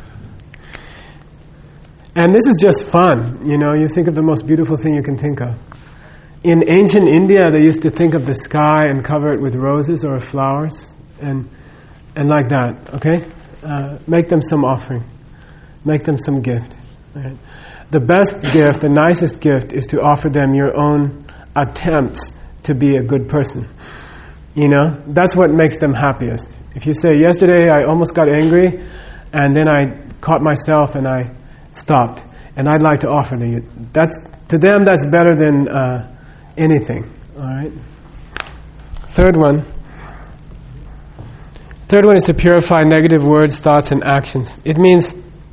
And this is just fun, you know, you think of the most beautiful thing you can think of. In ancient India, they used to think of the sky and cover it with roses or flowers, and like that, okay? Make them some offering. Make them some gift. Right? The best gift, the nicest gift, is to offer them your own attempts to be a good person. You know, that's what makes them happiest. If you say, yesterday I almost got angry, and then I caught myself and I stopped, and I'd like to offer you. To them, that's better than anything. All right. Third one is to purify negative words, thoughts, and actions. It means,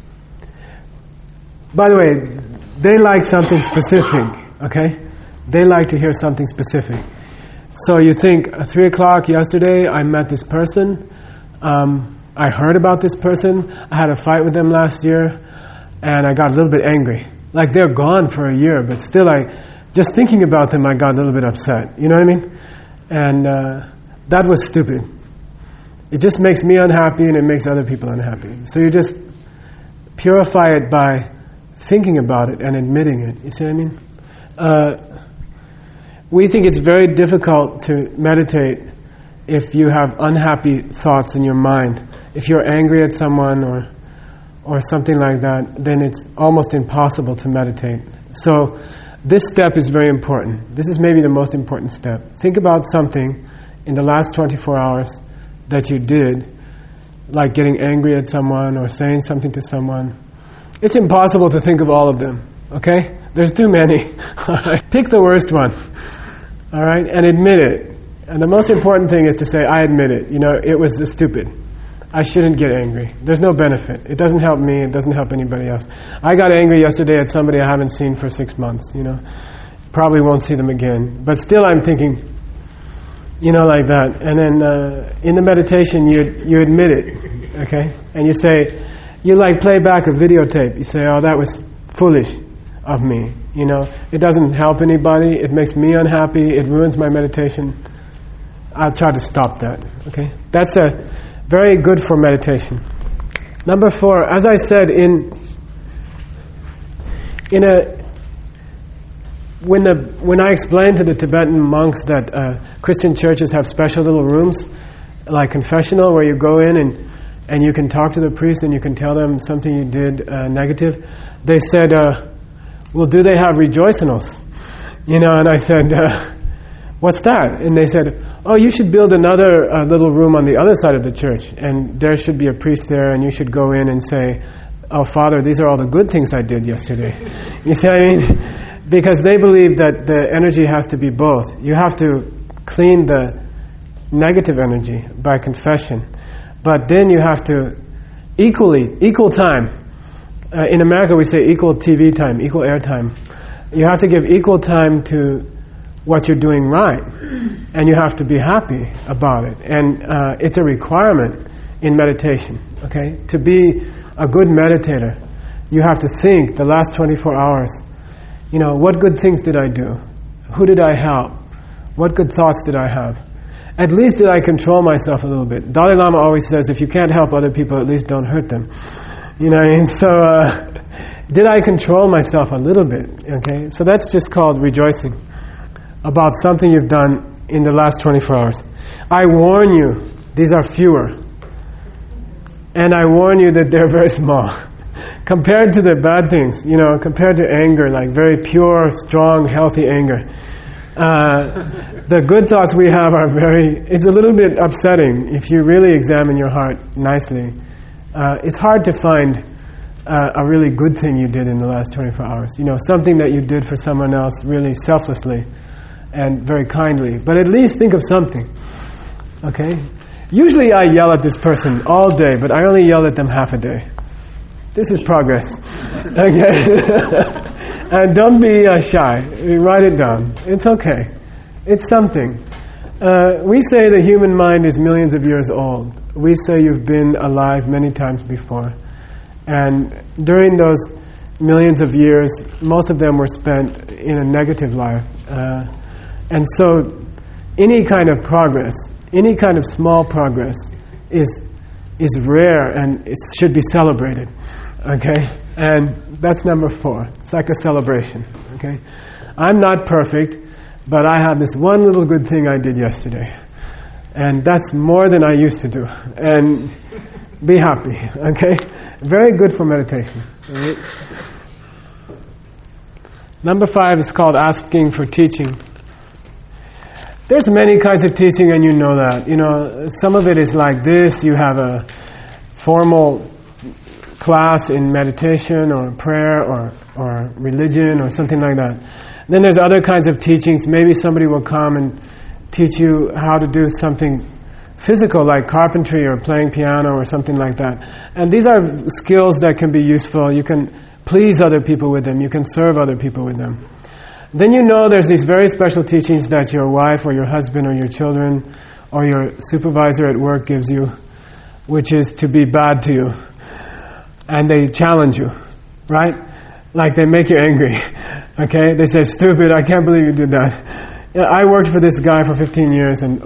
by the way, they like something specific. Okay, they like to hear something specific. So you think, 3 o'clock yesterday, I met this person. I heard about this person. I had a fight with them last year. And I got a little bit angry. Like they're gone for a year, but still just thinking about them, I got a little bit upset. You know what I mean? And that was stupid. It just makes me unhappy and it makes other people unhappy. So you just purify it by thinking about it and admitting it. You see what I mean? We think it's very difficult to meditate if you have unhappy thoughts in your mind. If you're angry at someone or something like that, then it's almost impossible to meditate. So this step is very important. This is maybe the most important step. Think about something in the last 24 hours that you did, like getting angry at someone or saying something to someone. It's impossible to think of all of them, okay? There's too many. Pick the worst one, all right, and admit it. And the most important thing is to say, I admit it. You know, it was stupid. I shouldn't get angry. There's no benefit. It doesn't help me. It doesn't help anybody else. I got angry yesterday at somebody I haven't seen for 6 months, Probably won't see them again. But still I'm thinking, like that. And then in the meditation, you admit it, okay? And you say, you play back a videotape. You say, oh, that was foolish of me, It doesn't help anybody. It makes me unhappy. It ruins my meditation. I'll try to stop that, okay? That's very good for meditation. Number 4, as I said, when I explained to the Tibetan monks that Christian churches have special little rooms, like confessional, where you go in and you can talk to the priest and you can tell them something you did negative, they said, well, do they have rejoicinals? And I said, what's that? And they said, oh, you should build another little room on the other side of the church, and there should be a priest there, and you should go in and say, oh, Father, these are all the good things I did yesterday. You see what I mean? Because they believe that the energy has to be both. You have to clean the negative energy by confession, but then you have to equal time. In America we say equal TV time, equal air time. You have to give equal time to what you're doing right, and you have to be happy about it. And it's a requirement in meditation, okay? To be a good meditator, you have to think the last 24 hours, what good things did I do? Who did I help? What good thoughts did I have? At least did I control myself a little bit? Dalai Lama always says, if you can't help other people, at least don't hurt them. So did I control myself a little bit? Okay, so that's just called rejoicing about something you've done in the last 24 hours. I warn you, these are fewer. And I warn you that they're very small. Compared to the bad things, compared to anger, like very pure, strong, healthy anger. The good thoughts we have are it's a little bit upsetting if you really examine your heart nicely. It's hard to find a really good thing you did in the last 24 hours. Something that you did for someone else really selflessly and very kindly. But at least think of something. Okay? Usually I yell at this person all day, but I only yell at them half a day. This is progress. Okay? And don't be shy. Write it down. It's okay. It's something. We say the human mind is millions of years old. We say you've been alive many times before. And during those millions of years, most of them were spent in a negative life. And so any kind of progress, any kind of small progress is rare, and it should be celebrated. Okay? And that's number 4. It's like a celebration. Okay? I'm not perfect, but I have this one little good thing I did yesterday. And that's more than I used to do. And be happy. Okay? Very good for meditation. Right? Number 5 is called asking for teaching. There's many kinds of teaching, and you know that. Some of it is like this. You have a formal class in meditation or prayer or religion or something like that. Then there's other kinds of teachings. Maybe somebody will come and teach you how to do something physical, like carpentry or playing piano or something like that. And these are skills that can be useful. You can please other people with them. You can serve other people with them. Then there's these very special teachings that your wife or your husband or your children or your supervisor at work gives you, which is to be bad to you. And they challenge you, right? Like they make you angry. Okay? They say, stupid, I can't believe you did that. I worked for this guy for 15 years and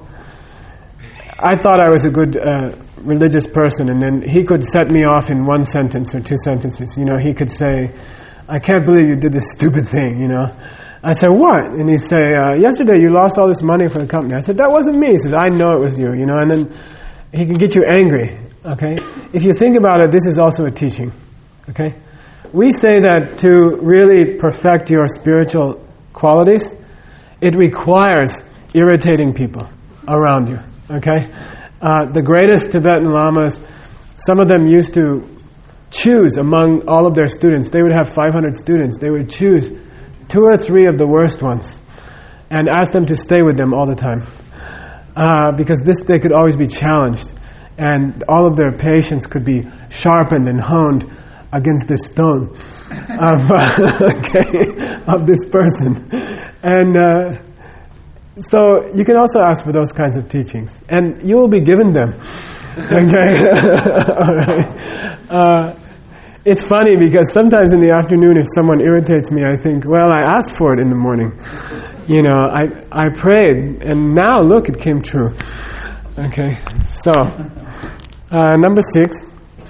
I thought I was a good religious person, and then he could set me off in one sentence or two sentences. He could say, I can't believe you did this stupid thing, I said, what? And he'd say, yesterday you lost all this money for the company. I said, that wasn't me. He says, I know it was you, and then he can get you angry, okay? If you think about it, this is also a teaching, okay? We say that to really perfect your spiritual qualities, it requires irritating people around you, okay? The greatest Tibetan lamas, some of them used to choose among all of their students. They would have 500 students. They would choose 2 or 3 of the worst ones and ask them to stay with them all the time. Because they could always be challenged. and all of their patience could be sharpened and honed against this stone of, of this person. And so you can also ask for those kinds of teachings, and you will be given them. Okay? All right. It's funny because sometimes in the afternoon if someone irritates me, I think, well, I asked for it in the morning. You know, I prayed, and now look, it came true. Okay, so number 6,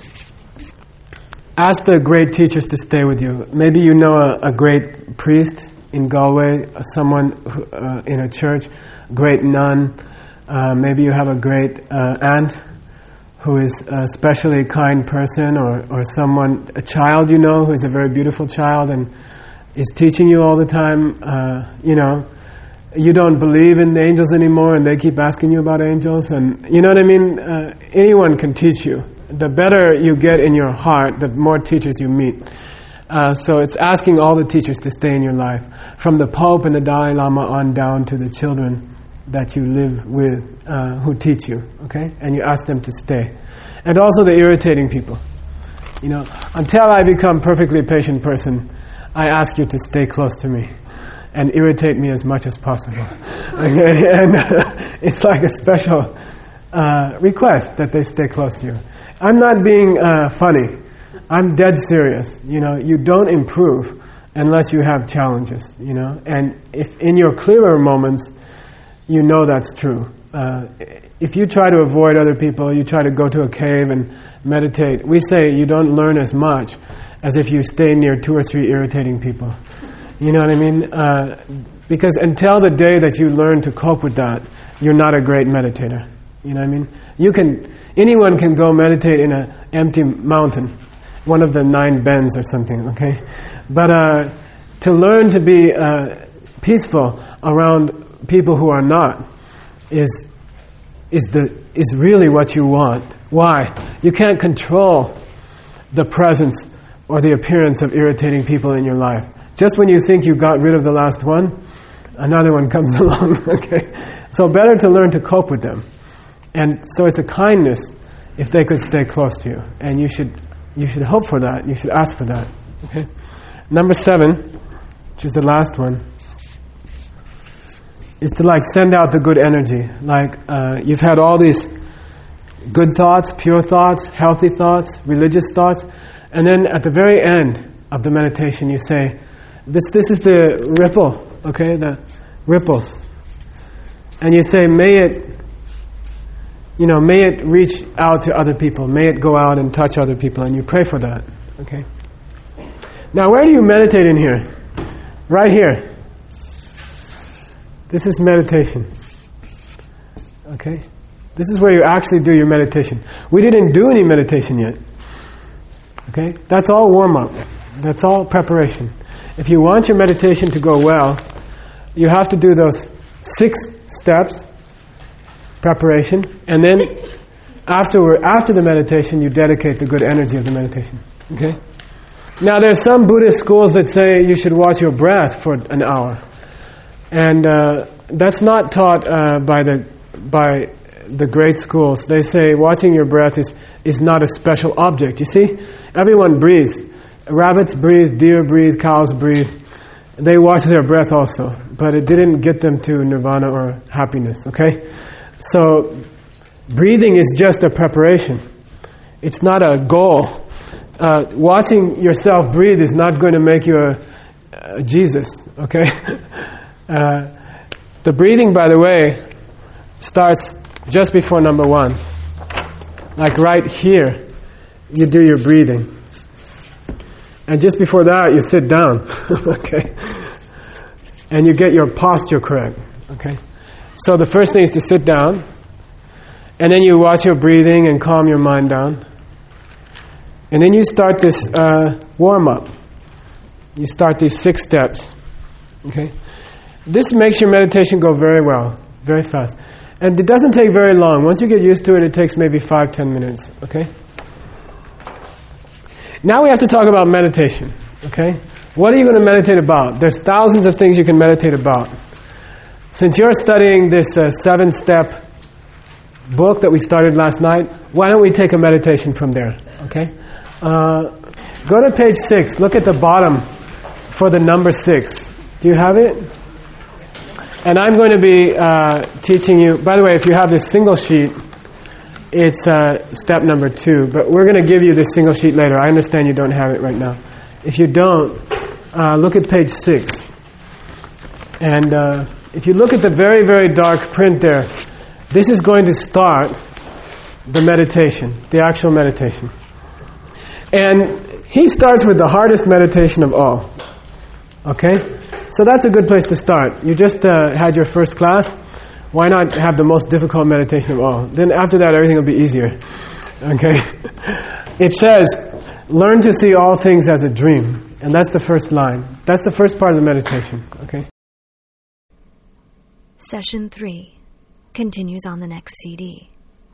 ask the great teachers to stay with you. Maybe you know a great priest in Galway, someone in a church, great nun. Maybe you have a great aunt who is a especially kind person, or someone, a child you know who is a very beautiful child and is teaching you all the time. You know, you don't believe in the angels anymore and they keep asking you about angels, and you know what I mean? Anyone can teach you. The better you get in your heart, the more teachers you meet. So it's asking all the teachers to stay in your life, from the Pope and the Dalai Lama on down to the children that you live with, who teach you, okay? And you ask them to stay. And also the irritating people. You know, until I become perfectly patient person, I ask you to stay close to me and irritate me as much as possible. Okay? And it's like a special request that they stay close to you. I'm not being funny. I'm dead serious. You know, you don't improve unless you have challenges, you know. And if in your clearer moments, you know that's true. If you try to avoid other people, you try to go to a cave and meditate, we say you don't learn as much as if you stay near 2 or 3 irritating people. You know what I mean? Because until the day that you learn to cope with that, you're not a great meditator. You know what I mean? Anyone can go meditate in an empty mountain, one of the 9 bends or something, okay? But to learn to be peaceful around people who are not is really what you want. Why? You can't control the presence or the appearance of irritating people in your life. Just when you think you got rid of the last one, another one comes along. Okay, so better to learn to cope with them. And so it's a kindness if they could stay close to you, and you should hope for that. You should ask for that. Okay. Number 7, which is the last one, is to send out the good energy. You've had all these good thoughts, pure thoughts, healthy thoughts, religious thoughts, and then at the very end of the meditation you say, this is the ripple, okay, the ripples. And you say, may it reach out to other people, may it go out and touch other people, and you pray for that, okay? Now where do you meditate in here? Right here. This is meditation. Okay? This is where you actually do your meditation. We didn't do any meditation yet. Okay? That's all warm-up. That's all preparation. If you want your meditation to go well, you have to do those 6 steps, preparation, and then after the meditation, you dedicate the good energy of the meditation. Okay? Now there's some Buddhist schools that say you should watch your breath for an hour. And that's not taught by the great schools. They say watching your breath is not a special object. You see, everyone breathes. Rabbits breathe, deer breathe, cows breathe. They watch their breath also, but it didn't get them to nirvana or happiness. Okay, so breathing is just a preparation. It's not a goal. Watching yourself breathe is not going to make you a Jesus. Okay. The breathing, by the way, starts just before number 1. Like right here, you do your breathing. And just before that, you sit down. Okay? And you get your posture correct. Okay? So the first thing is to sit down. And then you watch your breathing and calm your mind down. And then you start this warm-up. You start these 6 steps. Okay? This makes your meditation go very well, very fast. And it doesn't take very long. Once you get used to it, it takes maybe 5-10 minutes, okay? Now we have to talk about meditation, okay? What are you going to meditate about? There's thousands of things you can meditate about. Since you're studying this 7-step book that we started last night. Why don't we take a meditation from there? Okay? Go to page 6. Look at the bottom for the number 6. Do you have it? And I'm going to be teaching you. By the way, if you have this single sheet, it's step number 2. But we're going to give you this single sheet later. I understand you don't have it right now. If you don't, look at page 6. And if you look at the very, very dark print there, this is going to start the meditation, the actual meditation. And he starts with the hardest meditation of all. Okay? So that's a good place to start. You just had your first class. Why not have the most difficult meditation of all? Then after that, everything will be easier. Okay? It says, learn to see all things as a dream. And that's the first line. That's the first part of the meditation. Okay? Session 3 continues on the next CD.